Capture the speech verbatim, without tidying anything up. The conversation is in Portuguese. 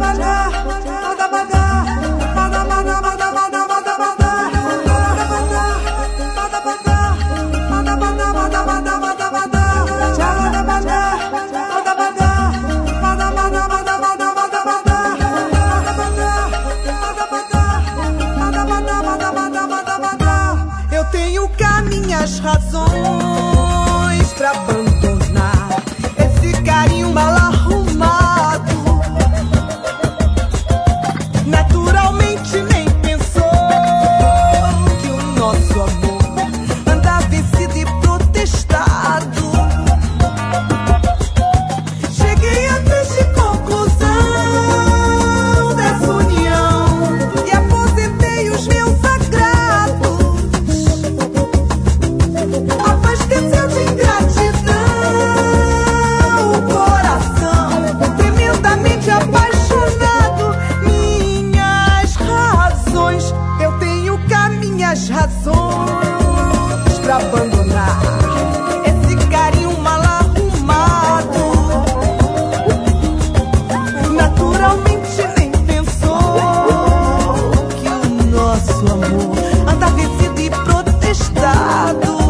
Eu tenho cá minhas razões pra abandonar esse carinho mal arrumado. Naturalmente nem pensou que o nosso amor anda vencido e protestado. Cheguei à triste conclusão dessa união e aposentei os meus agrados. Abasteceu de ingratidão o coração, tremendamente apaixonado. Minhas razões, eu tenho cá minhas razões pra abandonar esse carinho mal arrumado. Naturalmente nem pensou que o nosso amor anda vencido e protestado.